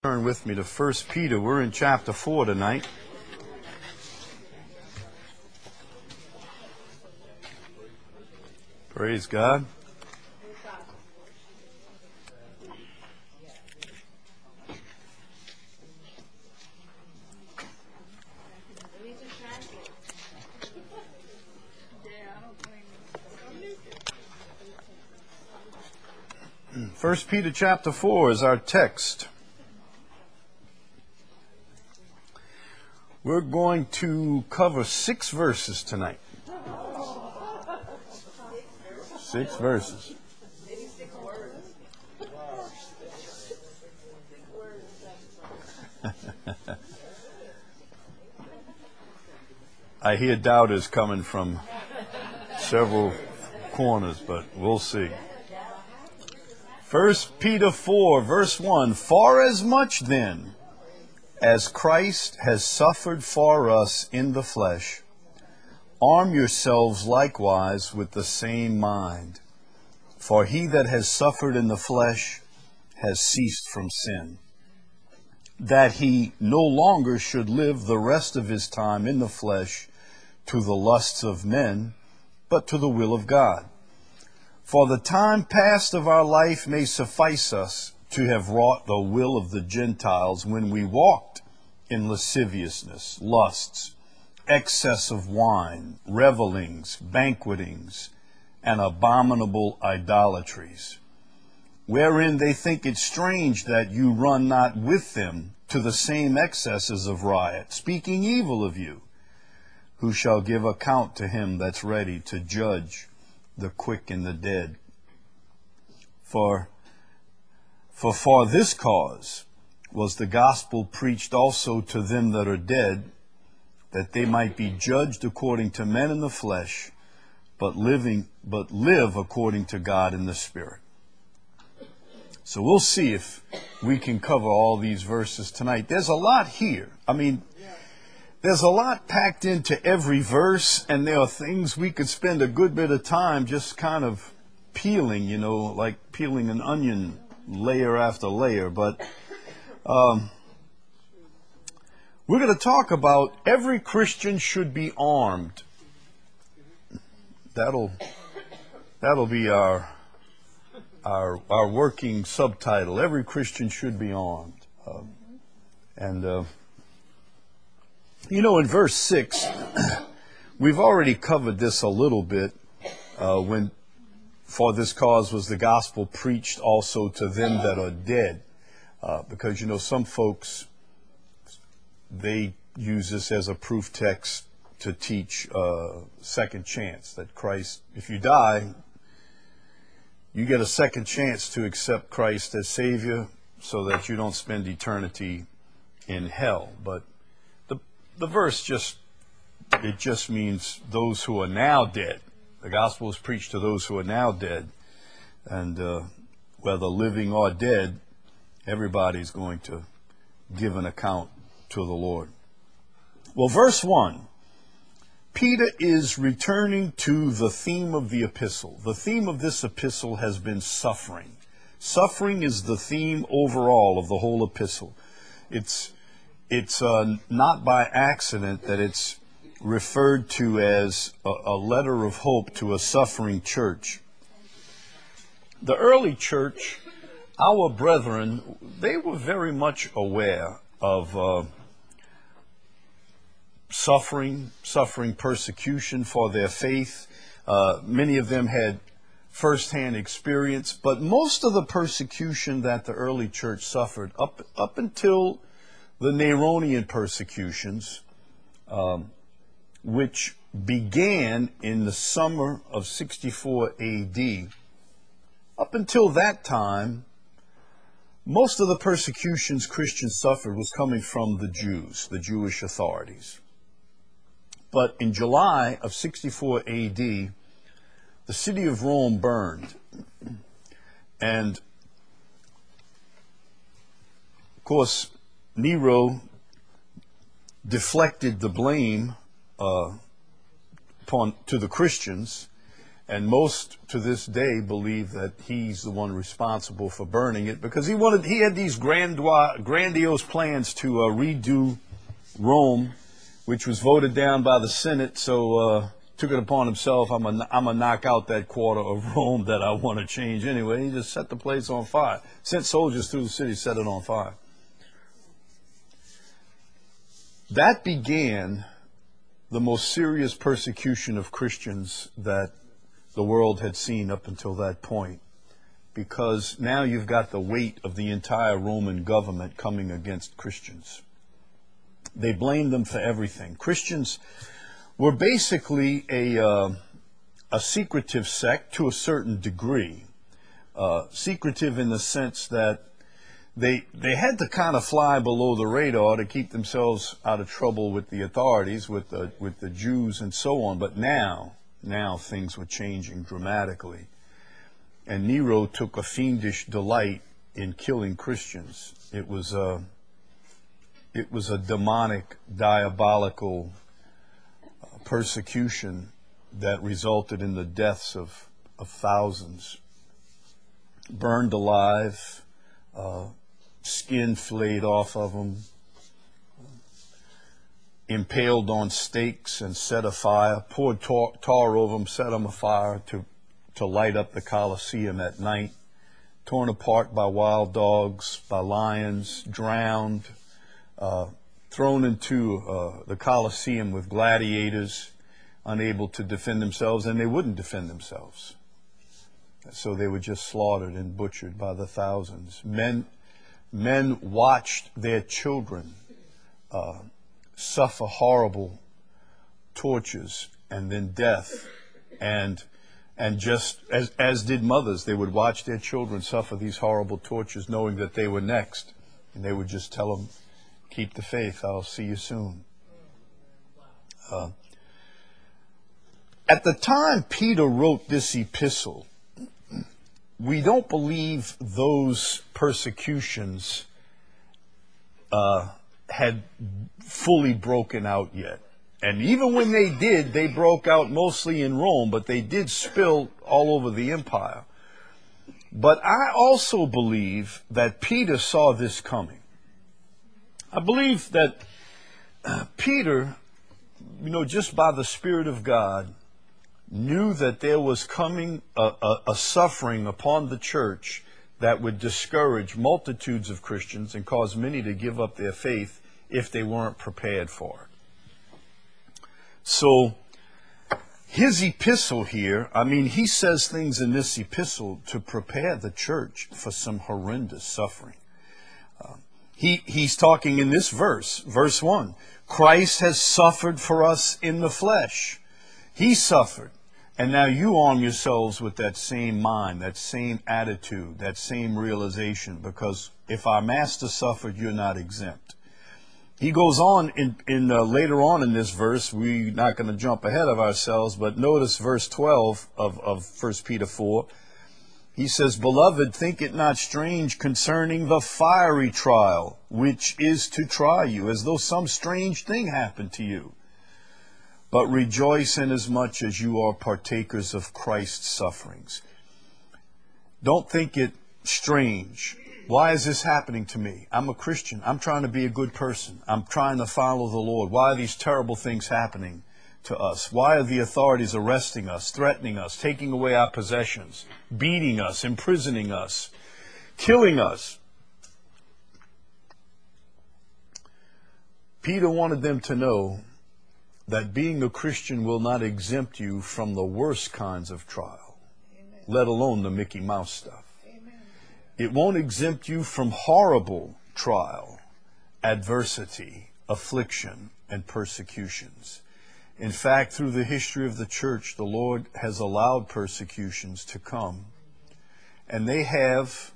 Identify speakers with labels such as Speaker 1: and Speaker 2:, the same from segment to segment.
Speaker 1: Turn with me to 1 Peter. We're in chapter 4 tonight. Praise God. First Peter chapter 4 is our text. We're going to cover 6 verses tonight. 6 verses. I hear doubters coming from several corners, but we'll see. 1 Peter 4, verse 1, "Forasmuch then as Christ has suffered for us in the flesh, arm yourselves likewise with the same mind. For he that has suffered in the flesh has ceased from sin, that he no longer should live the rest of his time in the flesh to the lusts of men, but to the will of God. For the time past of our life may suffice us to have wrought the will of the Gentiles when we walked in lasciviousness, lusts, excess of wine, revelings, banquetings, and abominable idolatries, wherein they think it strange that you run not with them to the same excesses of riot, speaking evil of you, who shall give account to him that's ready to judge the quick and the dead. For this cause was the gospel preached also to them that are dead, that they might be judged according to men in the flesh, but live according to God in the Spirit." So we'll see if we can cover all these verses tonight. There's a lot here. There's a lot packed into every verse, and there are things we could spend a good bit of time just kind of peeling, like peeling an onion layer after layer. But we're going to talk about every Christian should be armed. That'll be our working subtitle. Every Christian should be armed. In verse 6, we've already covered this a little bit when "for this cause was the gospel preached also to them that are dead." Because, some folks, they use this as a proof text to teach second chance, that Christ, if you die, you get a second chance to accept Christ as Savior so that you don't spend eternity in hell. But the verse just means those who are now dead. The gospel is preached to those who are now dead. And whether living or dead, everybody's going to give an account to the Lord. Well, verse 1, Peter is returning to the theme of the epistle. The theme of this epistle has been suffering. Suffering is the theme overall of the whole epistle. It's not by accident that it's referred to as a letter of hope to a suffering church. The early church, our brethren, they were very much aware of suffering persecution for their faith. Many of them had firsthand experience, but most of the persecution that the early church suffered up until the Neronian persecutions, which began in the summer of 64 A.D., up until that time, most of the persecutions Christians suffered was coming from the Jews, the Jewish authorities. But in July of 64 A.D., the city of Rome burned. And, of course, Nero deflected the blame to the Christians, And most to this day believe that he's the one responsible for burning it, because he had these grandiose plans to redo Rome, which was voted down by the Senate. So took it upon himself. I'm gonna knock out that quarter of Rome that I want to change anyway. He just set the place on fire. Sent soldiers through the city, set it on fire. That began the most serious persecution of Christians that the world had seen up until that point, because now you've got the weight of the entire Roman government coming against Christians. They blamed them for everything. Christians were basically a secretive sect to a certain degree. Secretive in the sense that they had to kind of fly below the radar to keep themselves out of trouble with the authorities, with the Jews and so on. But now things were changing dramatically. And Nero took a fiendish delight in killing Christians. It was a demonic, diabolical persecution that resulted in the deaths of thousands. Burned alive, skin flayed off of them, impaled on stakes and set afire, poured tar over them, set them afire to light up the Colosseum at night, torn apart by wild dogs, by lions, drowned, thrown into the Colosseum with gladiators, unable to defend themselves, and they wouldn't defend themselves. So they were just slaughtered and butchered by the thousands. Men watched their children suffer horrible tortures and then death, and just as did mothers, they would watch their children suffer these horrible tortures, knowing that they were next, and they would just tell them, "Keep the faith. I'll see you soon." At the time Peter wrote this epistle, we don't believe those persecutions had fully broken out yet. And even when they did, they broke out mostly in Rome, but they did spill all over the empire. But I also believe that Peter saw this coming. I believe that Peter, just by the Spirit of God, knew that there was coming a suffering upon the church that would discourage multitudes of Christians and cause many to give up their faith if they weren't prepared for it. So his epistle here, he says things in this epistle to prepare the church for some horrendous suffering. He's talking in this verse 1. Christ has suffered for us in the flesh. He suffered. And now you arm yourselves with that same mind, that same attitude, that same realization, because if our master suffered, you're not exempt. He goes on later on in this verse. We're not going to jump ahead of ourselves, but notice verse 12 of 1 Peter 4. He says, "Beloved, think it not strange concerning the fiery trial, which is to try you, as though some strange thing happened to you. But rejoice inasmuch as you are partakers of Christ's sufferings." Don't think it strange. Why is this happening to me? I'm a Christian. I'm trying to be a good person. I'm trying to follow the Lord. Why are these terrible things happening to us? Why are the authorities arresting us, threatening us, taking away our possessions, beating us, imprisoning us, killing us? Peter wanted them to know that being a Christian will not exempt you from the worst kinds of trial, let alone the Mickey Mouse stuff. It won't exempt you from horrible trial, adversity, affliction, and persecutions. In fact, through the history of the church, the Lord has allowed persecutions to come, and they have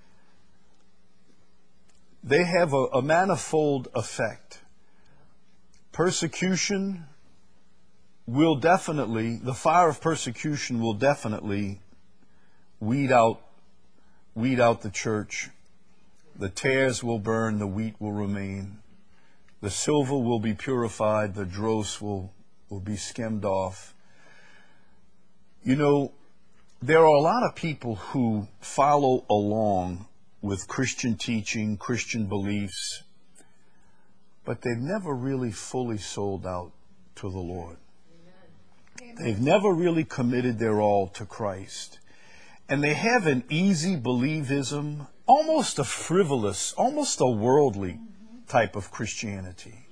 Speaker 1: a manifold effect. Persecution will definitely, the fire of persecution will definitely weed out the church. The tares will burn, the wheat will remain. The silver will be purified, the dross will be skimmed off. You know, there are a lot of people who follow along with Christian teaching, Christian beliefs, but they've never really fully sold out to the Lord. They've never really committed their all to Christ. And they have an easy believism, almost a frivolous, almost a worldly type of Christianity.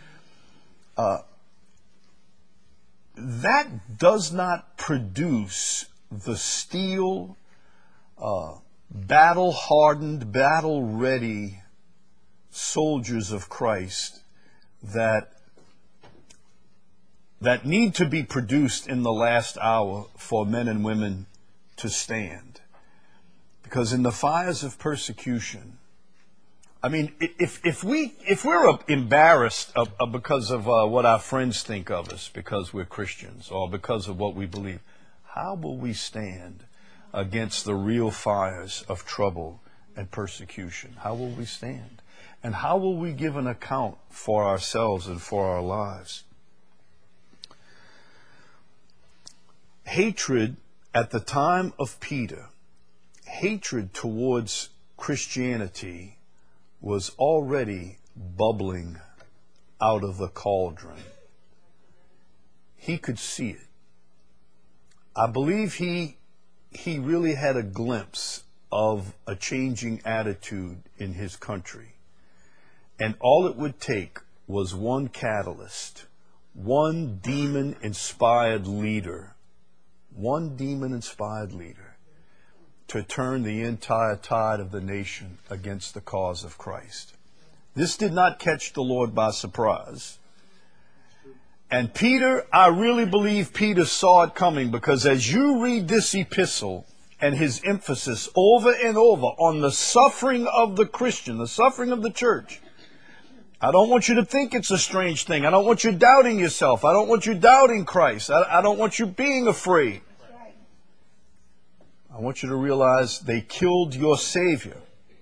Speaker 1: That does not produce the steel, battle-hardened, battle-ready soldiers of Christ that need to be produced in the last hour for men and women to stand. Because in the fires of persecution, I mean, if we're embarrassed because of what our friends think of us because we're Christians or because of what we believe, how will we stand against the real fires of trouble and persecution? How will we stand? And how will we give an account for ourselves and for our lives? Hatred at the time of Peter, hatred towards Christianity was already bubbling out of the cauldron. He could see it. I believe he really had a glimpse of a changing attitude in his country. And all it would take was one catalyst, one demon-inspired leader, to turn the entire tide of the nation against the cause of Christ. This did not catch the Lord by surprise. And Peter, I really believe Peter saw it coming, because as you read this epistle and his emphasis over and over on the suffering of the Christian, the suffering of the church, I don't want you to think it's a strange thing. I don't want you doubting yourself. I don't want you doubting Christ. I don't want you being afraid. I want you to realize they killed your Savior,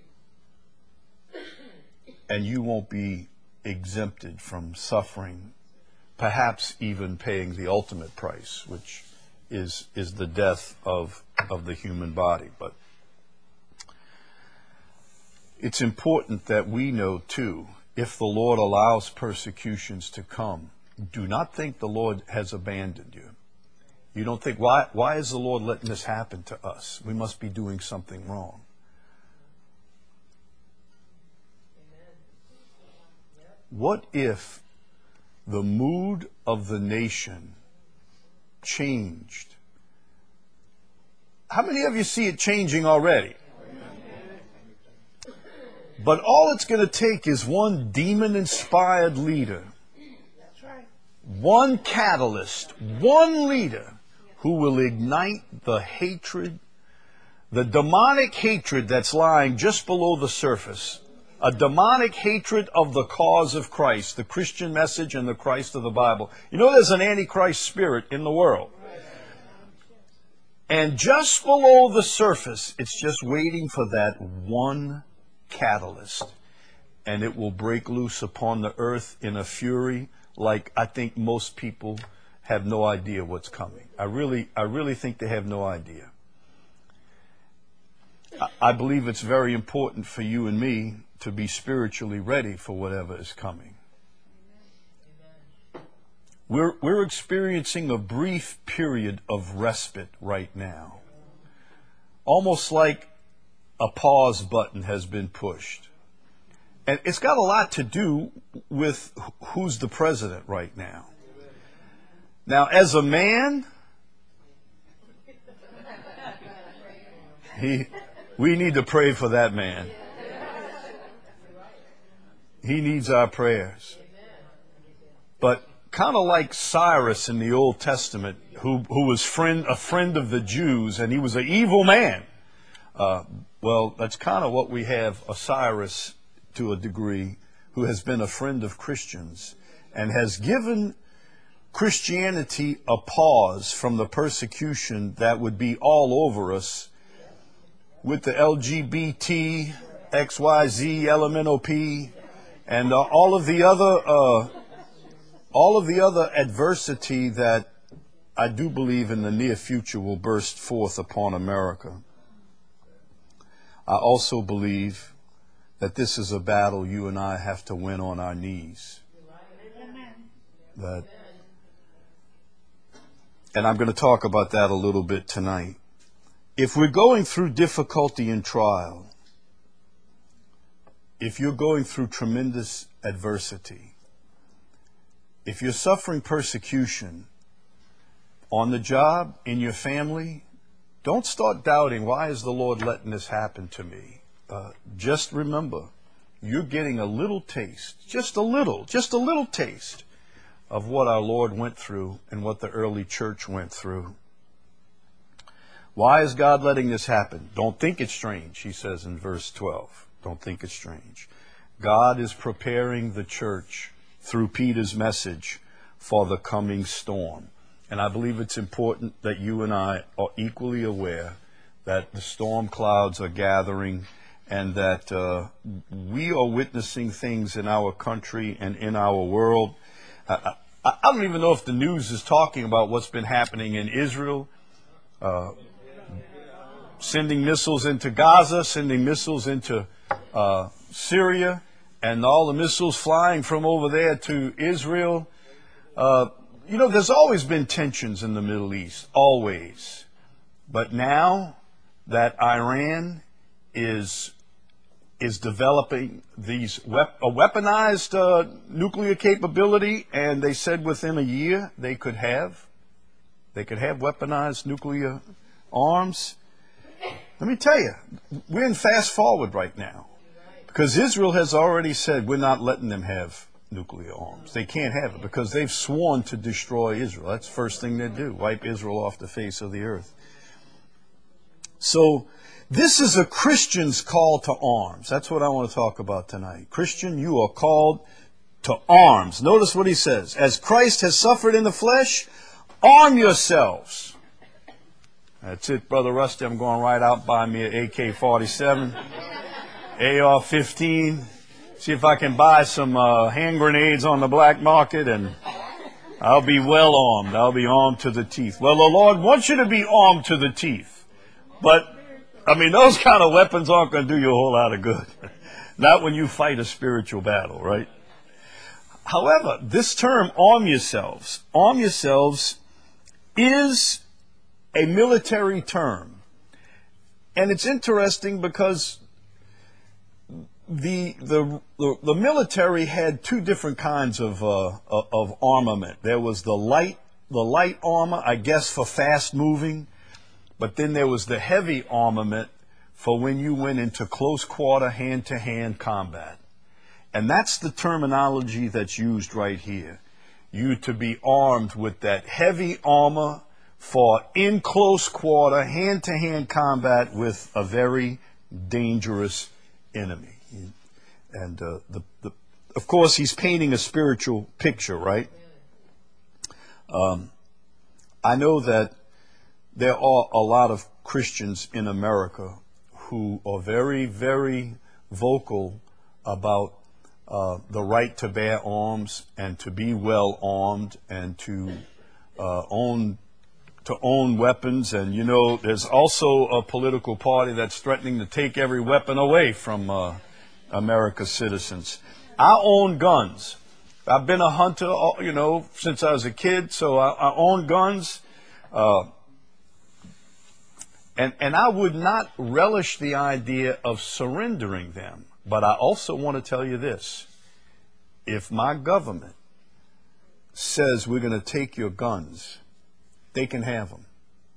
Speaker 1: and you won't be exempted from suffering, perhaps even paying the ultimate price, which is the death of the human body. But it's important that we know, too, if the Lord allows persecutions to come, do not think the Lord has abandoned you. You don't think, why is the Lord letting this happen to us? We must be doing something wrong. What if the mood of the nation changed? How many of you see it changing already? But all it's going to take is one demon-inspired leader, one catalyst, one leader who will ignite the hatred, the demonic hatred that's lying just below the surface, a demonic hatred of the cause of Christ, the Christian message and the Christ of the Bible. You know, there's an antichrist spirit in the world. And just below the surface, it's just waiting for that one catalyst. And it will break loose upon the earth in a fury like I think most people have no idea what's coming. I really think they have no idea. I believe it's very important for you and me to be spiritually ready for whatever is coming. We're experiencing a brief period of respite right now. Almost like a pause button has been pushed. And it's got a lot to do with who's the president right now. Now, as a man, we need to pray for that man. He needs our prayers. But kind of like Cyrus in the Old Testament, who was a friend of the Jews, and he was an evil man. Well, that's kind of what we have, a Cyrus to a degree, who has been a friend of Christians and has given Christianity a pause from the persecution that would be all over us with the LGBT, XYZ, LMNOP, and all of the other adversity that I do believe in the near future will burst forth upon America. I also believe that this is a battle you and I have to win on our knees. And I'm going to talk about that a little bit tonight. If we're going through difficulty and trial, if you're going through tremendous adversity, if you're suffering persecution on the job, in your family, don't start doubting, why is the Lord letting this happen to me? Just remember, you're getting a little taste, just a little taste of what our Lord went through and what the early church went through. Why is God letting this happen? Don't think it's strange, he says in verse 12. Don't think it's strange. God is preparing the church through Peter's message for the coming storm. And I believe it's important that you and I are equally aware that the storm clouds are gathering and that we are witnessing things in our country and in our world. I don't even know if the news is talking about what's been happening in Israel, sending missiles into Gaza, sending missiles into Syria, and all the missiles flying from over there to Israel. There's always been tensions in the Middle East, always. But now that Iran is developing a weaponized nuclear capability, and they said within a year they could have weaponized nuclear arms. Let me tell you, we're in fast forward right now, because Israel has already said we're not letting them have nuclear arms. They can't have it because they've sworn to destroy Israel. That's the first thing they do, wipe Israel off the face of the earth. So this is a Christian's call to arms. That's what I want to talk about tonight. Christian, you are called to arms. Notice what he says. As Christ has suffered in the flesh, arm yourselves. That's it, Brother Rusty. I'm going right out by me an AK-47, AR-15. See if I can buy some hand grenades on the black market, and I'll be well armed. I'll be armed to the teeth. Well, the Lord wants you to be armed to the teeth. But, those kind of weapons aren't going to do you a whole lot of good. Not when you fight a spiritual battle, right? However, this term, arm yourselves is a military term. And it's interesting because the military had two different kinds of armament. There was the light armor, I guess, for fast moving, but then there was the heavy armament for when you went into close quarter, hand-to-hand combat. And that's the terminology that's used right here. You to be armed with that heavy armor for in close quarter, hand-to-hand combat with a very dangerous enemy. And of course, he's painting a spiritual picture, right? I know that there are a lot of Christians in America who are very, very vocal about the right to bear arms and to be well armed and to own weapons. And there's also a political party that's threatening to take every weapon away from America's citizens. I own guns. I've been a hunter, since I was a kid, so I own guns. And I would not relish the idea of surrendering them. But I also want to tell you this. If my government says we're going to take your guns, they can have them.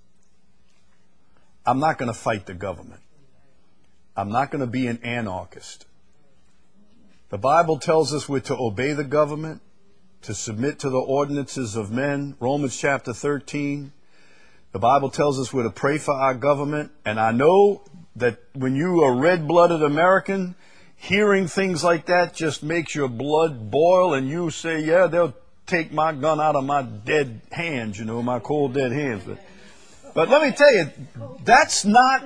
Speaker 1: I'm not going to fight the government. I'm not going to be an anarchist. The Bible tells us we're to obey the government, to submit to the ordinances of men. Romans chapter 13. The Bible tells us we're to pray for our government. And I know that when you are a red-blooded American, hearing things like that just makes your blood boil, and you say, yeah, they'll take my gun out of my dead hands, my cold dead hands. But let me tell you, that's not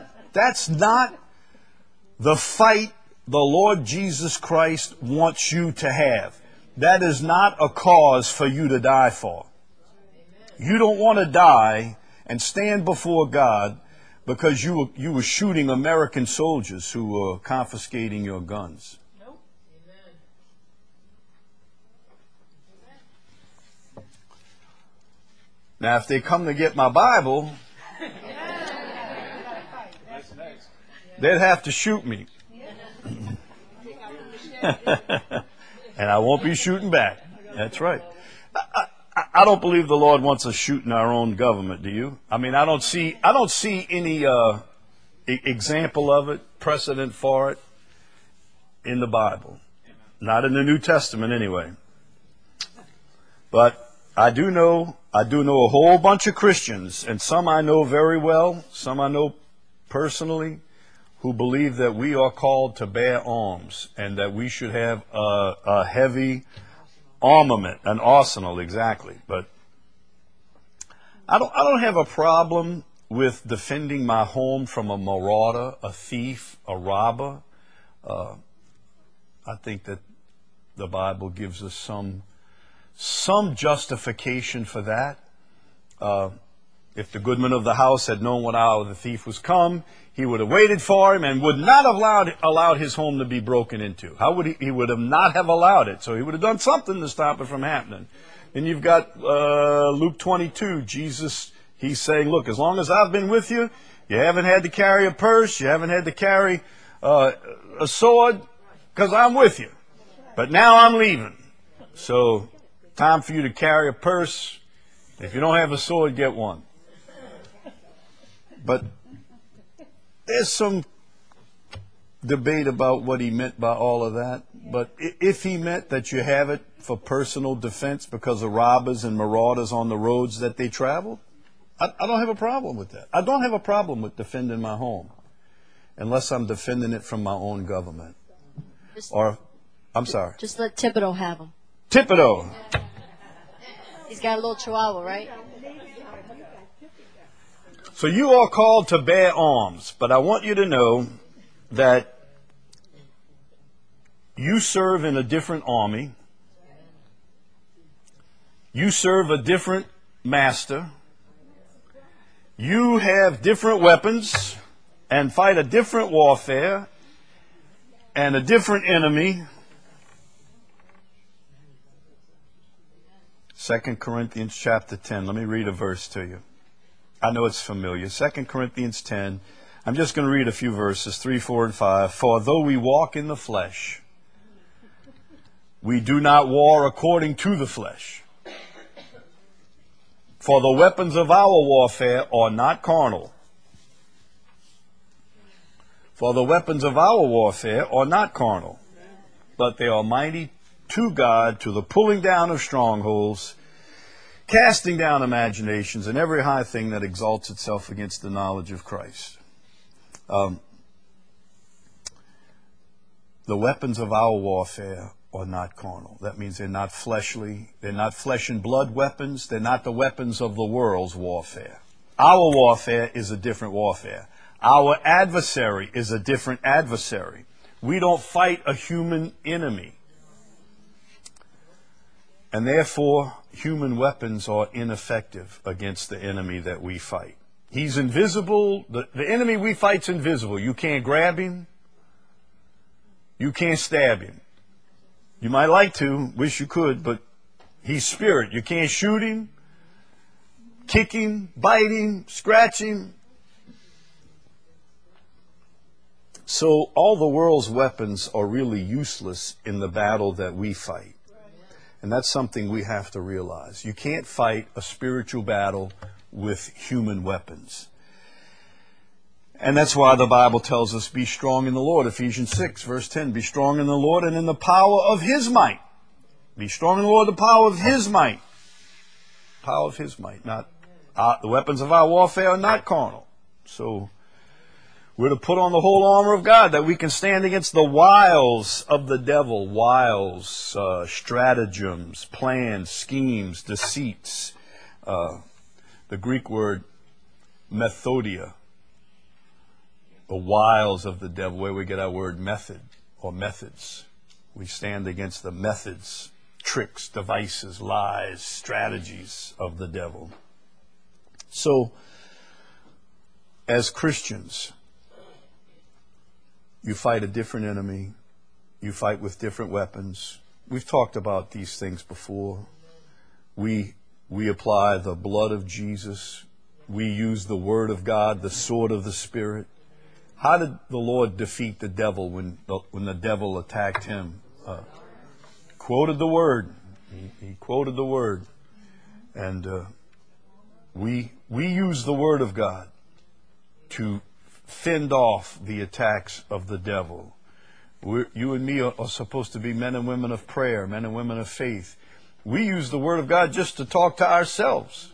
Speaker 1: the fight the Lord Jesus Christ wants you to have. That is not a cause for you to die for. You don't want to die and stand before God because you were shooting American soldiers who were confiscating your guns.
Speaker 2: Nope.
Speaker 1: Now, if they come to get my Bible, they'd have to shoot me. And I won't be shooting back. That's right. I don't believe the Lord wants us shooting our own government, do you? I mean, I don't see any example of it, precedent for it in the Bible. Not in the New Testament anyway. But I do know a whole bunch of Christians, and some I know very well, some I know personally, who believe that we are called to bear arms and that we should have a heavy armament, an arsenal, exactly. But I don't have a problem with defending my home from a marauder, a thief, a robber. I think that the Bible gives us some justification for that. If the goodman of the house had known what hour the thief was come, he would have waited for him and would not have allowed his home to be broken into. How would he would have not have allowed it. So he would have done something to stop it from happening. And you've got Luke 22. Jesus, he's saying, look, as long as I've been with you, you haven't had to carry a purse, you haven't had to carry a sword, because I'm with you. But now I'm leaving. So time for you to carry a purse. If you don't have a sword, get one. But there's some debate about what he meant by all of that. But if he meant that you have it for personal defense because of robbers and marauders on the roads that they travel, I don't have a problem with that. I don't have a problem with defending my home unless I'm defending it from my own government. I'm sorry.
Speaker 2: Just let Thibodeau have him.
Speaker 1: Thibodeau.
Speaker 2: He's got a little chihuahua, right?
Speaker 1: So you are called to bear arms, but I want you to know that you serve in a different army. You serve a different master. You have different weapons and fight a different warfare and a different enemy. 2 Corinthians chapter 10. Let me read a verse to you. I know it's familiar. 2 Corinthians 10. I'm just going to read a few verses, 3, 4, and 5. For though we walk in the flesh, we do not war according to the flesh. For the weapons of our warfare are not carnal. For the weapons of our warfare are not carnal, but they are mighty to God, to the pulling down of strongholds, casting down imaginations, and every high thing that exalts itself against the knowledge of Christ. The weapons of our warfare are not carnal. That means they're not fleshly. They're not flesh and blood weapons. They're not the weapons of the world's warfare. Our warfare is a different warfare. Our adversary is a different adversary. We don't fight a human enemy. And therefore, human weapons are ineffective against the enemy that we fight. He's invisible. The enemy we fight's invisible. You can't grab him. You can't stab him. You might like to, wish you could, but he's spirit. You can't shoot him, kick him, bite him, scratch him. So all the world's weapons are really useless in the battle that we fight. And that's something we have to realize. You can't fight a spiritual battle with human weapons. And that's why the Bible tells us, be strong in the Lord. Ephesians 6, verse 10, be strong in the Lord and in the power of His might. Be strong in the Lord, the power of His might. Power of His might. Not the weapons of our warfare are not carnal. So we're to put on the whole armor of God that we can stand against the wiles of the devil. Wiles, stratagems, plans, schemes, deceits. The Greek word methodia. The wiles of the devil, where we get our word method or methods. We stand against the methods, tricks, devices, lies, strategies of the devil. So, as Christians, you fight a different enemy. You fight with different weapons. We've talked about these things before. We apply the blood of Jesus. We use the Word of God, the sword of the Spirit. How did the Lord defeat the devil when the devil attacked him? Quoted the Word. He quoted the Word. And we use the Word of God to fend off the attacks of the devil. You and me are supposed to be men and women of prayer, men and women of faith. We use the Word of God just to talk to ourselves.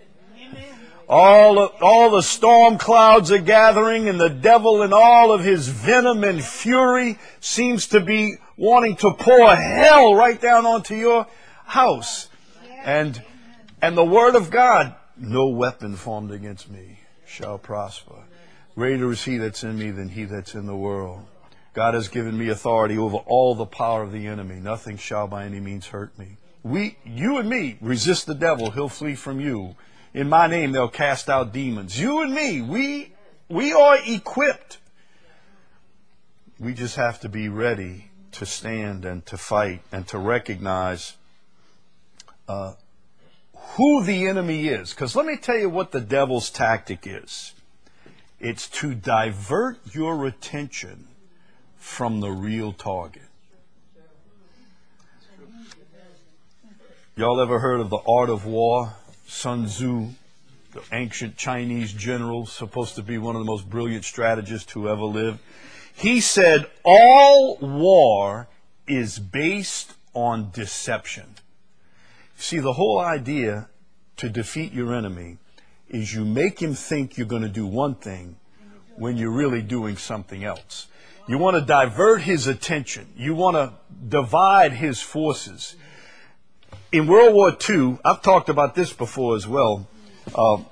Speaker 1: All the storm clouds are gathering, and the devil in all of his venom and fury seems to be wanting to pour hell right down onto your house. And the Word of God, no weapon formed against me shall prosper. Greater is he that's in me than he that's in the world. God has given me authority over all the power of the enemy. Nothing shall by any means hurt me. You and me, resist the devil, he'll flee from you. In my name, they'll cast out demons. You and me, we are equipped. We just have to be ready to stand and to fight and to recognize who the enemy is. Because let me tell you what the devil's tactic is. It's to divert your attention from the real target. Y'all ever heard of the art of war? Sun Tzu, the ancient Chinese general, supposed to be one of the most brilliant strategists who ever lived. He said, all war is based on deception. See, the whole idea to defeat your enemy is you make him think you're going to do one thing when you're really doing something else. You want to divert his attention. You want to divide his forces. In World War II, I've talked about this before as well. On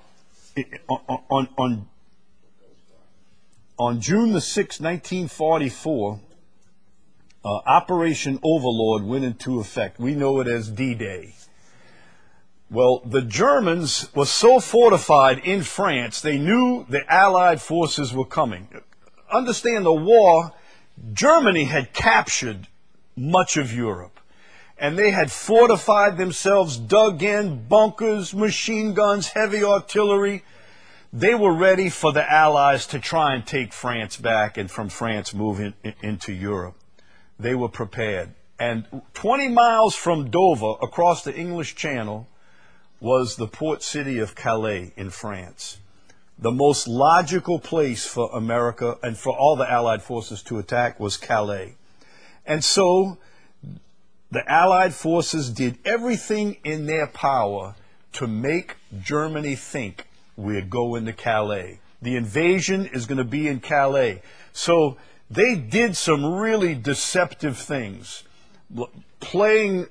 Speaker 1: June the 6th, 1944, Operation Overlord went into effect. We know it as D-Day. Well, the Germans were so fortified in France, they knew the Allied forces were coming. Understand the war, Germany had captured much of Europe. And they had fortified themselves, dug in bunkers, machine guns, heavy artillery. They were ready for the Allies to try and take France back and from France move into Europe. They were prepared. And 20 miles from Dover, across the English Channel, was the port city of Calais in France. The most logical place for America and for all the Allied forces to attack was Calais. And so the Allied forces did everything in their power to make Germany think we're going to Calais. The invasion is going to be in Calais. So they did some really deceptive things, playing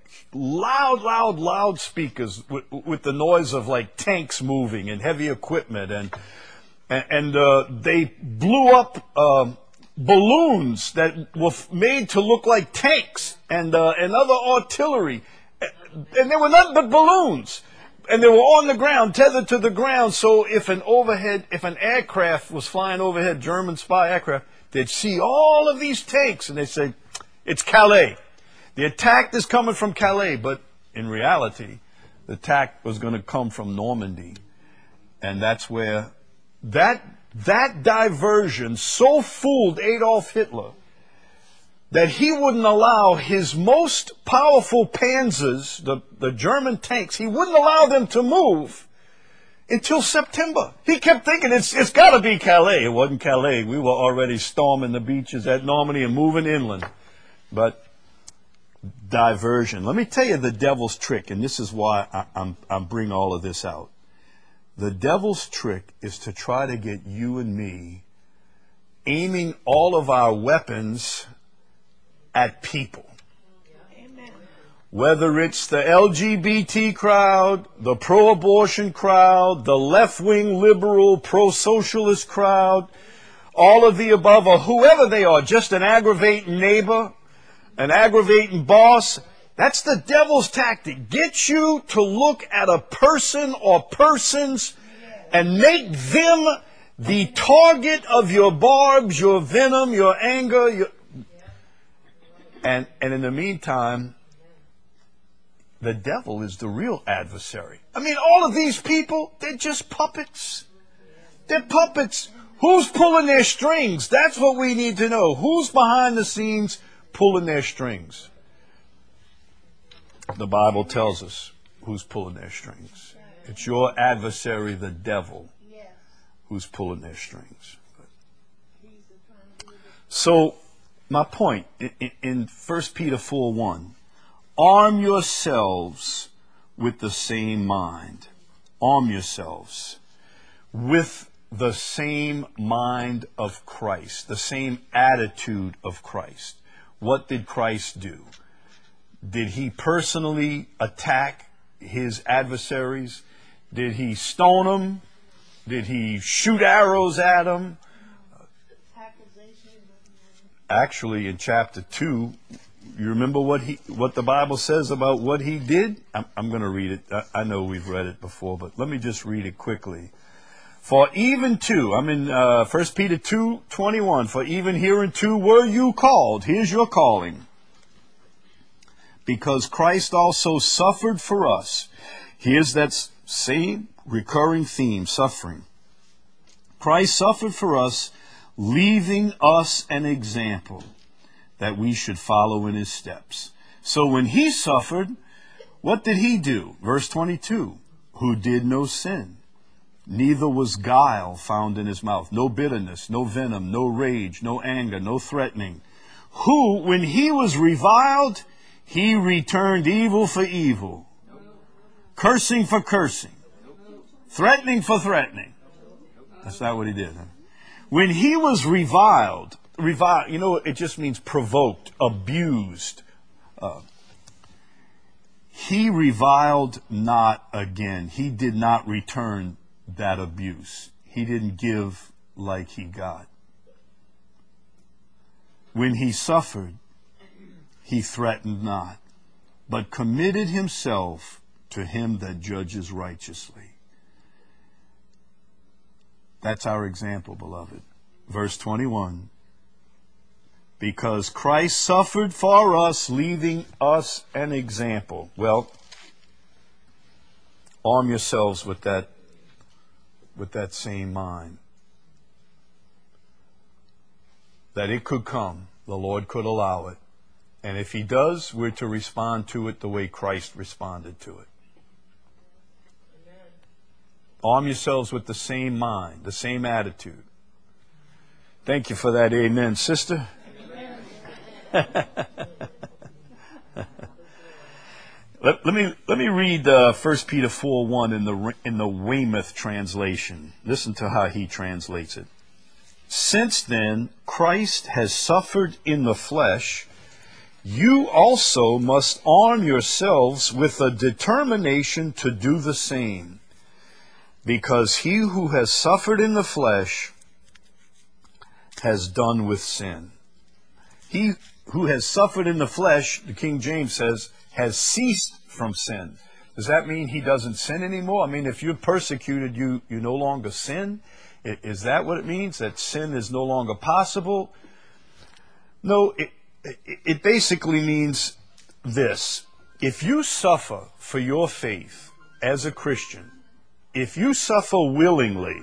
Speaker 1: loud speakers with the noise of like tanks moving and heavy equipment, and they blew up balloons that were made to look like tanks and other artillery, and they were nothing but balloons, and they were on the ground, tethered to the ground. So if an aircraft was flying overhead, German spy aircraft, they'd see all of these tanks, and they'd say, "It's Calais. The attack is coming from Calais." But in reality, the attack was going to come from Normandy. And that's where that diversion so fooled Adolf Hitler that he wouldn't allow his most powerful panzers, the German tanks, he wouldn't allow them to move until September. He kept thinking, it's got to be Calais. It wasn't Calais. We were already storming the beaches at Normandy and moving inland. But diversion. Let me tell you the devil's trick, and this is why I'm bringing all of this out. The devil's trick is to try to get you and me aiming all of our weapons at people. Amen. Whether it's the LGBT crowd, the pro-abortion crowd, the left-wing liberal pro-socialist crowd, all of the above, or whoever they are, just an aggravating neighbor, an aggravating boss. That's the devil's tactic. Get you to look at a person or persons and make them the target of your barbs, your venom, your anger. And in the meantime, the devil is the real adversary. I mean, all of these people, they're just puppets. They're puppets. Who's pulling their strings? That's what we need to know. Who's behind the scenes pulling their strings? The Bible tells us who's pulling their strings. It's your adversary, the devil, who's pulling their strings. So, my point, in 1 Peter 4:1, arm yourselves with the same mind. Arm yourselves with the same mind of Christ, the same attitude of Christ. What did Christ do? Did he personally attack his adversaries? Did he stone them? Did he shoot arrows at them? Actually, in chapter 2, you remember what the Bible says about what he did? I'm going to read it. I know we've read it before, but let me just read it quickly. For even to, I'm in 1 Peter 2:21, for even hereunto were you called. Here's your calling. Because Christ also suffered for us. Here's that same recurring theme, suffering. Christ suffered for us, leaving us an example that we should follow in his steps. So when he suffered, what did he do? Verse 22, who did no sin. Neither was guile found in his mouth, no bitterness, no venom, no rage, no anger, no threatening. Who, when he was reviled, he returned evil for evil, cursing for cursing, threatening for threatening. That's not what he did. Huh? When he was reviled, it just means provoked, abused. He reviled not again. He did not return that abuse. He didn't give like he got. When he suffered, he threatened not, but committed himself to him that judges righteously. That's our example, beloved. Verse 21. Because Christ suffered for us, leaving us an example. Well, arm yourselves with that same mind. That it could come. The Lord could allow it. And if he does, we're to respond to it the way Christ responded to it. Arm yourselves with the same mind, the same attitude. Thank you for that amen, sister. Let me read 1 Peter 4:1 in the Weymouth translation. Listen to how he translates it. Since then Christ has suffered in the flesh, you also must arm yourselves with a determination to do the same, because he who has suffered in the flesh has done with sin. He who has suffered in the flesh, the King James says, has ceased from sin. Does that mean he doesn't sin anymore? I mean, if you're persecuted, you no longer sin? Is that what it means? That sin is no longer possible? No, it basically means this. If you suffer for your faith as a Christian, if you suffer willingly,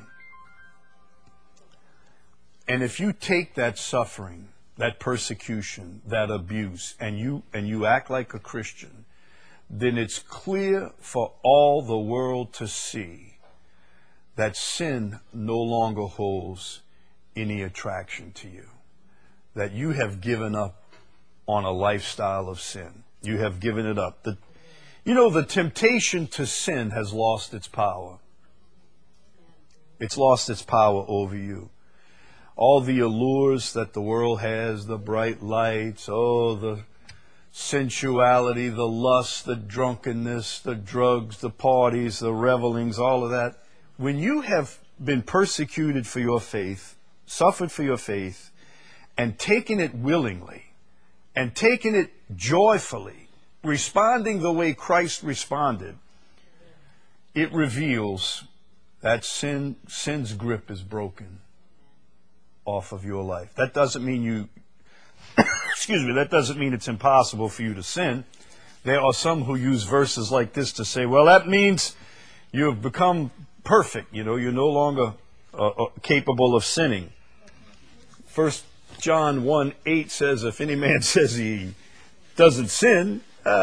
Speaker 1: and if you take that suffering, that persecution, that abuse, and you act like a Christian, then it's clear for all the world to see that sin no longer holds any attraction to you. That you have given up on a lifestyle of sin. You have given it up. The temptation to sin has lost its power. It's lost its power over you. All the allures that the world has, the bright lights, the sensuality, the lust, the drunkenness, the drugs, the parties, the revelings, all of that. When you have been persecuted for your faith, suffered for your faith, and taken it willingly, and taken it joyfully, responding the way Christ responded, it reveals that sin's grip is broken off of your life. That doesn't mean that doesn't mean it's impossible for you to sin. There are some who use verses like this to say, well, that means you have become perfect. You're no longer capable of sinning. 1 John 1:8 says, if any man says he doesn't sin,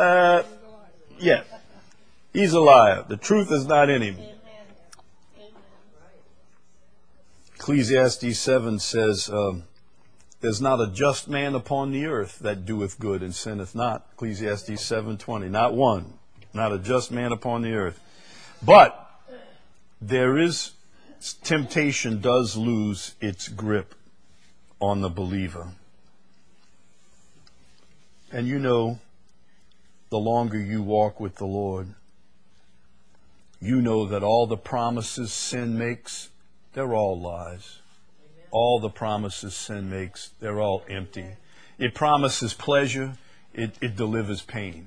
Speaker 1: he's a liar. The truth is not in him. Ecclesiastes 7 says, there's not a just man upon the earth that doeth good and sinneth not. Ecclesiastes 7:20. Not one. Not a just man upon the earth. But temptation does lose its grip on the believer. And the longer you walk with the Lord, you know that all the promises sin makes, they're all lies. All the promises sin makes, they're all empty. It promises pleasure, it delivers pain.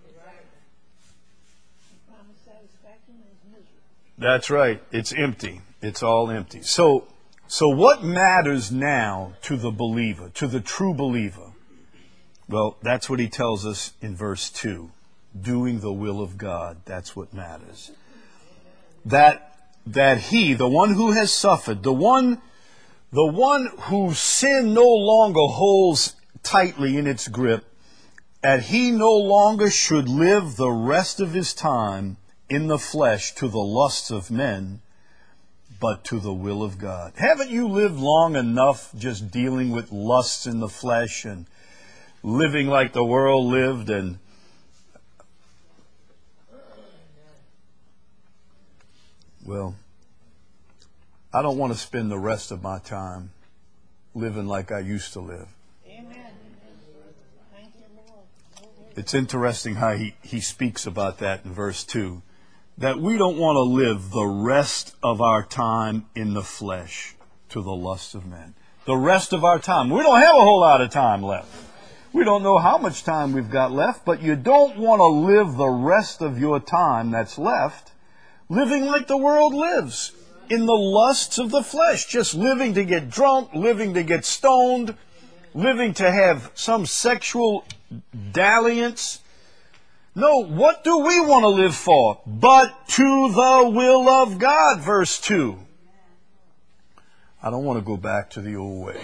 Speaker 1: That's right. It's empty. It's all empty. So what matters now to the believer, to the true believer? Well, that's what he tells us in verse 2. Doing the will of God, that's what matters. That he, the one who has suffered, the one whose sin no longer holds tightly in its grip, that he no longer should live the rest of his time in the flesh to the lusts of men, but to the will of God. Haven't you lived long enough just dealing with lusts in the flesh and living like the world lived? And well, I don't want to spend the rest of my time living like I used to live.
Speaker 3: Amen. Thank you, Lord.
Speaker 1: It's interesting how he speaks about that in verse 2. That we don't want to live the rest of our time in the flesh to the lusts of men. The rest of our time. We don't have a whole lot of time left. We don't know how much time we've got left, but you don't want to live the rest of your time that's left living like the world lives, in the lusts of the flesh, just living to get drunk, living to get stoned, living to have some sexual dalliance. No, what do we want to live for? But to the will of God, verse 2. I don't want to go back to the old way.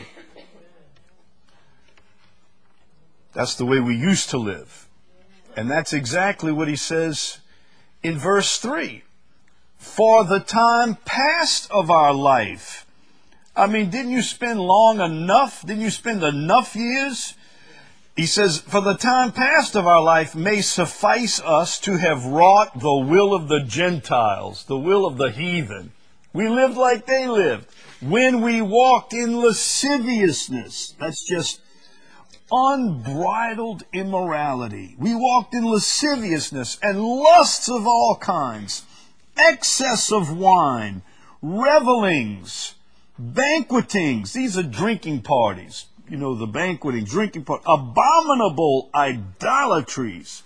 Speaker 1: That's the way we used to live. And that's exactly what he says in verse 3. For the time past of our life. I mean, didn't you spend long enough? Didn't you spend enough years? He says, for the time past of our life may suffice us to have wrought the will of the Gentiles, the will of the heathen. We lived like they lived. When we walked in lasciviousness, that's just unbridled immorality. We walked in lasciviousness and lusts of all kinds, excess of wine, revelings, banquetings. These are drinking parties. The banqueting, drinking parties, abominable idolatries.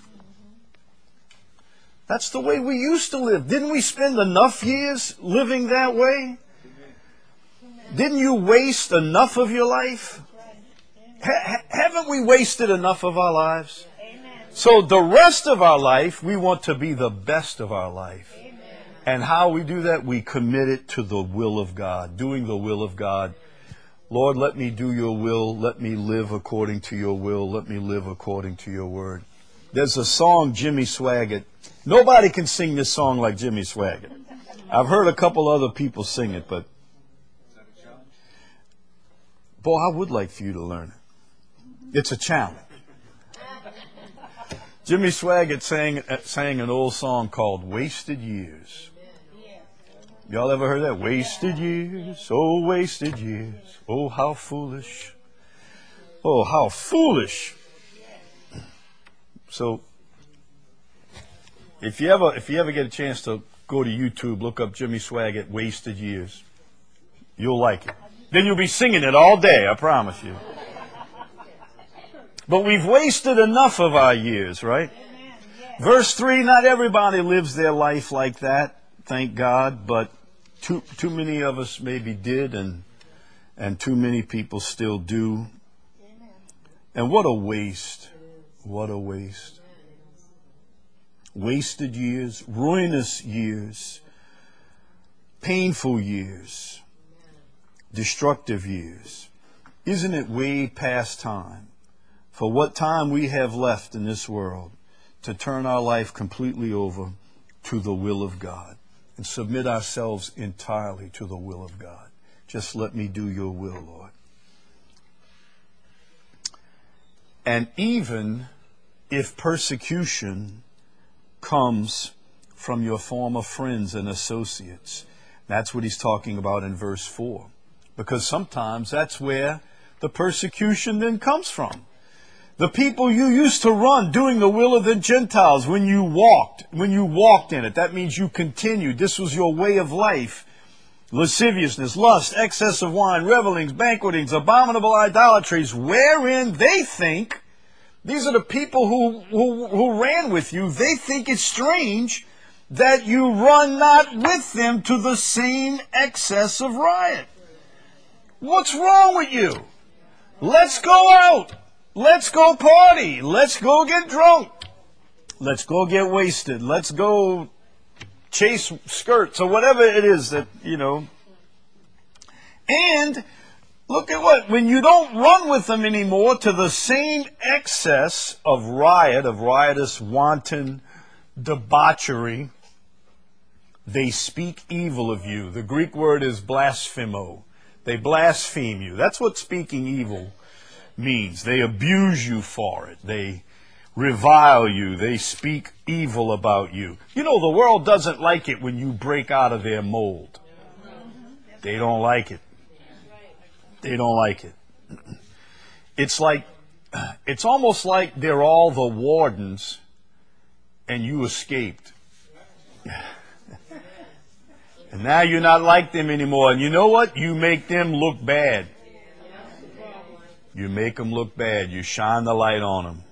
Speaker 1: That's the way we used to live. Didn't we spend enough years living that way? Didn't you waste enough of your life? Haven't we wasted enough of our lives? So the rest of our life, we want to be the best of our life. And how we do that? We commit it to the will of God, doing the will of God. Lord, let me do your will. Let me live according to your will. Let me live according to your word. There's a song, Jimmy Swaggart. Nobody can sing this song like Jimmy Swaggart. I've heard a couple other people sing it, but boy, I would like for you to learn it. It's a challenge. Jimmy Swaggart sang an old song called Wasted Years. Y'all ever heard that? Wasted years, oh wasted years, oh how foolish, oh how foolish. So, if you ever get a chance to go to YouTube, look up Jimmy Swaggart, Wasted Years, you'll like it. Then you'll be singing it all day, I promise you. But we've wasted enough of our years, right? Verse 3, not everybody lives their life like that, thank God, but Too many of us maybe did, and too many people still do.
Speaker 3: Amen.
Speaker 1: And what a waste. What a waste. Wasted years, ruinous years, painful years, destructive years. Isn't it way past time for what time we have left in this world to turn our life completely over to the will of God and submit ourselves entirely to the will of God? Just let me do your will, Lord. And even if persecution comes from your former friends and associates, that's what he's talking about in verse 4. Because sometimes that's where the persecution then comes from. The people you used to run doing the will of the Gentiles when you walked in it. That means you continued. This was your way of life. Lasciviousness, lust, excess of wine, revelings, banquetings, abominable idolatries, wherein they think, these are the people who ran with you, they think it's strange that you run not with them to the same excess of riot. What's wrong with you? Let's go out. Let's go party. Let's go get drunk. Let's go get wasted. Let's go chase skirts or whatever it is that, And look at when you don't run with them anymore to the same excess of riot, of riotous, wanton debauchery, they speak evil of you. The Greek word is blasphemo. They blaspheme you. That's what speaking evil means. They abuse you for it. They revile you. They speak evil about you. The world doesn't like it when you break out of their mold. They don't like it. They don't like it. It's almost like they're all the wardens and you escaped. And now you're not like them anymore. And you know what? You make them look bad. You make them look bad. You shine the light on them.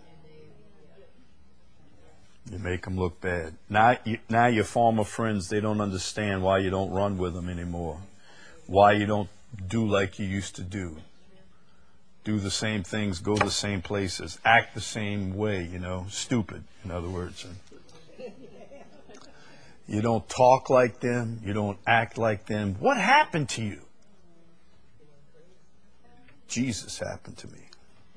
Speaker 1: You make them look bad. Now your former friends, they don't understand why you don't run with them anymore. Why you don't do like you used to do. Do the same things, go the same places, act the same way, stupid, in other words. You don't talk like them. You don't act like them. What happened to you? Jesus happened to me.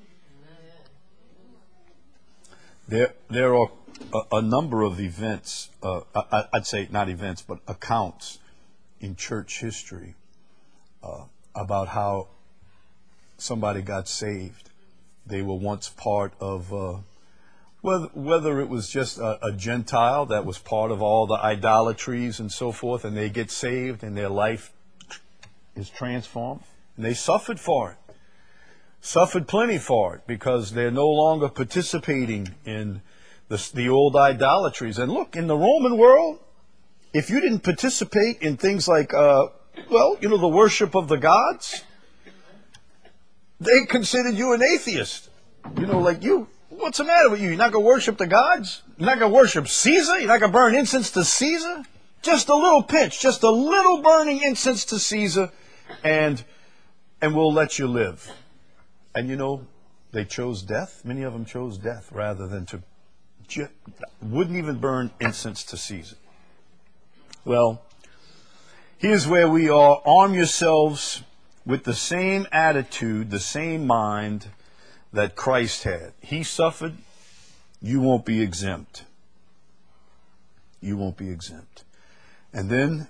Speaker 1: There are a number of events, I'd say not events, but accounts in church history about how somebody got saved. They were once part of, whether it was just a Gentile that was part of all the idolatries and so forth, and they get saved and their life is transformed. And they suffered for it. Suffered plenty for it because they're no longer participating in the old idolatries. And look, in the Roman world, if you didn't participate in things like, the worship of the gods, they considered you an atheist. What's the matter with you? You're not going to worship the gods? You're not going to worship Caesar? You're not going to burn incense to Caesar? Just a little pinch, just a little burning incense to Caesar, and we'll let you live. And they chose death. Many of them chose death rather than wouldn't even burn incense to Caesar. Well, here's where we are. Arm yourselves with the same attitude, the same mind that Christ had. He suffered. You won't be exempt. You won't be exempt. And then,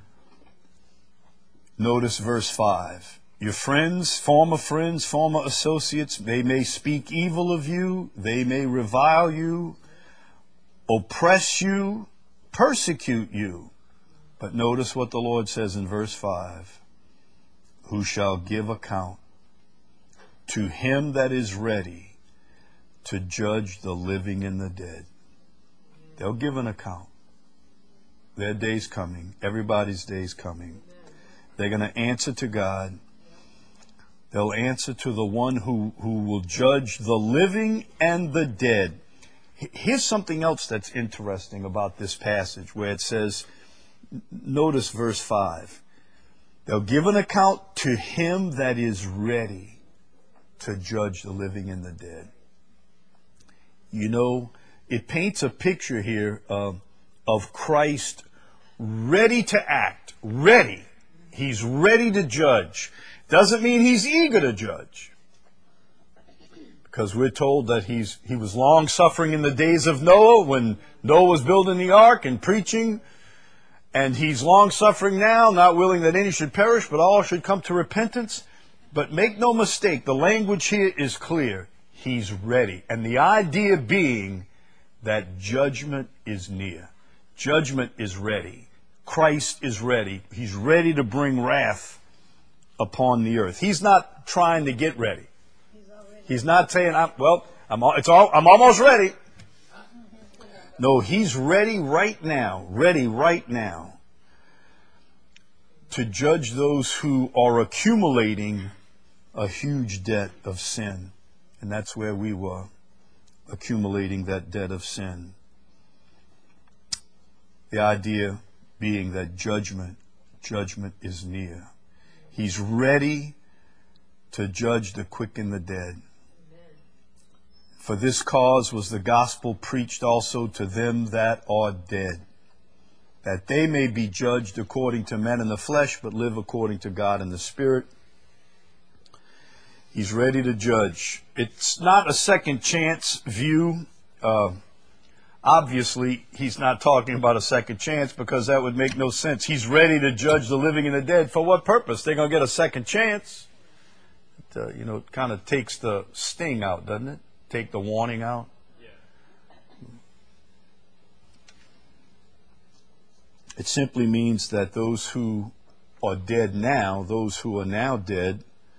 Speaker 1: notice verse 5. Your friends, former associates, they may speak evil of you. They may revile you, oppress you, persecute you. But notice what the Lord says in verse 5. Who shall give account to him that is ready to judge the living and the dead. They'll give an account. Their day's coming. Everybody's day's coming. They're going to answer to God. They'll answer to the one who will judge the living and the dead. Here's something else that's interesting about this passage where it says, Notice verse 5. They'll give an account to him that is ready to judge the living and the dead. You know, it paints a picture here of Christ ready to act, ready. He's ready to judge. Doesn't mean he's eager to judge. Because we're told that he was long suffering in the days of Noah when Noah was building the ark and preaching. And he's long suffering now, not willing that any should perish, but all should come to repentance. But make no mistake, the language here is clear. He's ready. And the idea being that judgment is near. Judgment is ready. Christ is ready. He's ready to bring wrath upon the earth. He's not trying to get ready. He's not saying, I'm almost ready. No, he's ready right now to judge those who are accumulating a huge debt of sin. And that's where we were, accumulating that debt of sin. The idea being that judgment is near. He's ready to judge the quick and the dead. For this cause was the gospel preached also to them that are dead, that they may be judged according to men in the flesh, but live according to God in the Spirit. He's ready to judge. It's not a second chance view. Obviously, he's not talking about a second chance because that would make no sense. He's ready to judge the living and the dead. For what purpose? They're going to get a second chance. It kind of takes the sting out, doesn't it? Take the warning out. It simply means that those who are dead now, those who are now dead,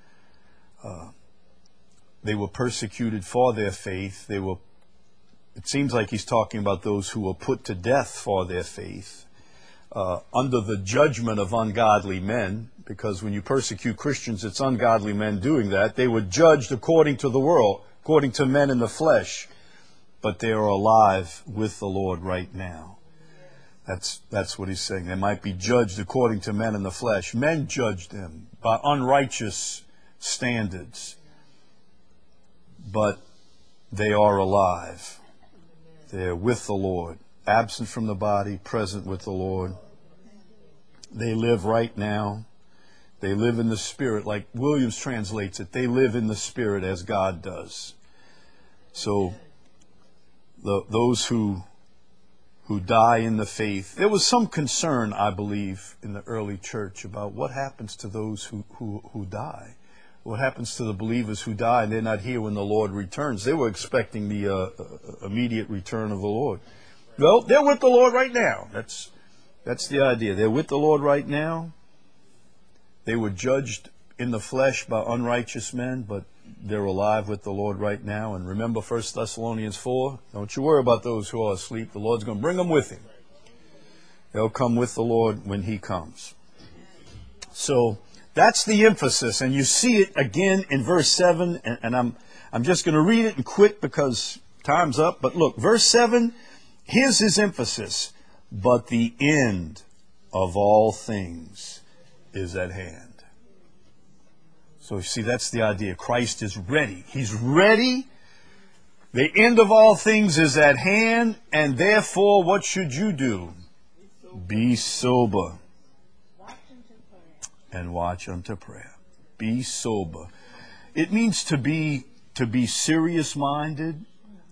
Speaker 1: they were persecuted for their faith. It seems like he's talking about those who were put to death for their faith, under the judgment of ungodly men, because when you persecute Christians, it's ungodly men doing that. They were judged according to the world, according to men in the flesh, but they are alive with the Lord right now. That's what he's saying. They might be judged according to men in the flesh. Men judge them by unrighteous standards, but they are alive. They're with the Lord, absent from the body, present with the Lord. They live right now. They live in the Spirit, like Williams translates it. They live in the Spirit as God does. So those who die in the faith, there was some concern, I believe, in the early church about what happens to those who die. What happens to the believers who die and they're not here when the Lord returns? They were expecting the immediate return of the Lord. Well, they're with the Lord right now. That's the idea. They're with the Lord right now. They were judged in the flesh by unrighteous men, but they're alive with the Lord right now. And remember 1 Thessalonians 4, don't you worry about those who are asleep. The Lord's going to bring them with Him. They'll come with the Lord when He comes. So that's the emphasis, and you see it again in verse 7, and I'm just going to read it and quit because time's up. But look, verse 7, here's his emphasis. But the end of all things is at hand. So you see, that's the idea. Christ is ready. He's ready. The end of all things is at hand, and therefore what should you do? Be sober. And watch unto prayer. Be sober. It means to be serious-minded,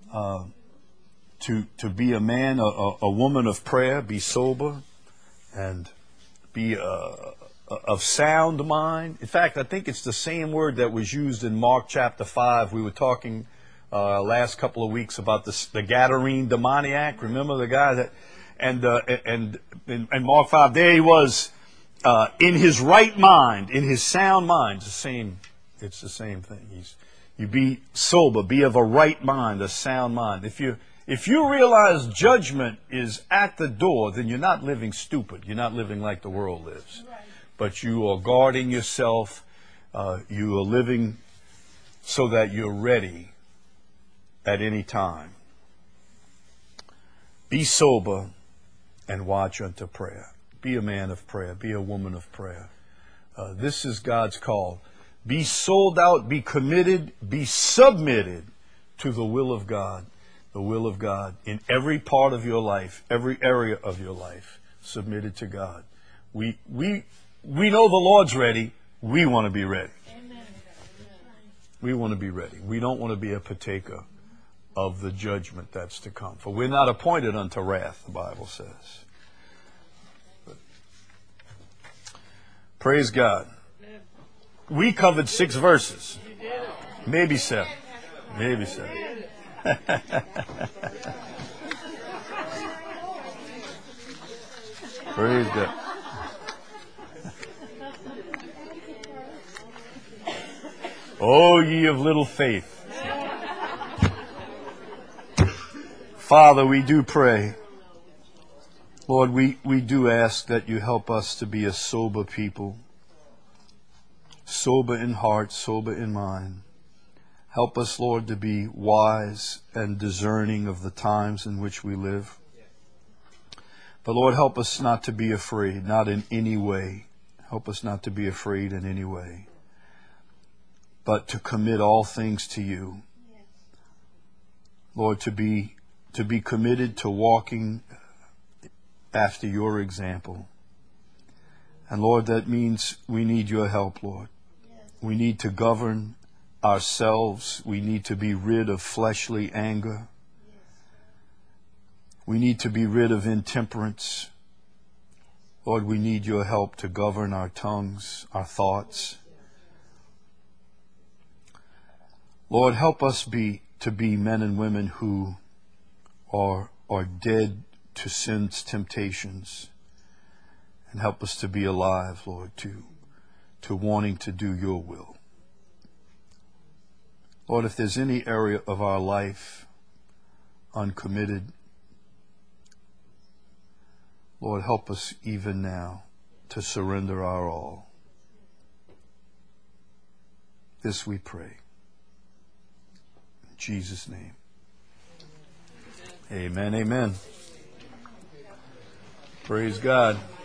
Speaker 1: to be a man, a woman of prayer. Be sober, and be of sound mind. In fact, I think it's the same word that was used in Mark chapter 5. We were talking last couple of weeks about the Gadarene demoniac. Remember the guy that, and in Mark 5, there he was. In his right mind, in his sound mind, it's the same thing. You be sober, be of a right mind, a sound mind. If you realize judgment is at the door, then you're not living stupid. You're not living like the world lives. Right. But you are guarding yourself. You are living so that you're ready at any time. Be sober and watch unto prayer. Be a man of prayer. Be a woman of prayer. This is God's call. Be sold out, be committed, be submitted to the will of God. The will of God in every part of your life, every area of your life, submitted to God. We know the Lord's ready. We want to be ready. We want to be ready. We don't want to be a partaker of the judgment that's to come. For we're not appointed unto wrath, the Bible says. But praise God. We covered 6 verses. Maybe 7. Maybe 7. Praise God. Oh, ye of little faith. Father, we do pray. Lord, we do ask that you help us to be a sober people. Sober in heart, sober in mind. Help us, Lord, to be wise and discerning of the times in which we live. But Lord, help us not to be afraid, not in any way. Help us not to be afraid in any way, but to commit all things to you. Lord, to be committed to walking after your example. And Lord, that means we need your help, Lord. We need to govern ourselves. We need to be rid of fleshly anger. We need to be rid of intemperance. Lord, we need your help to govern our tongues, our thoughts. Lord, help us to be men and women who are dead to sin's temptations. And help us to be alive, Lord, to wanting to do your will. Lord, if there's any area of our life uncommitted, Lord, help us even now to surrender our all. This we pray. In Jesus' name. Amen, amen. Praise God.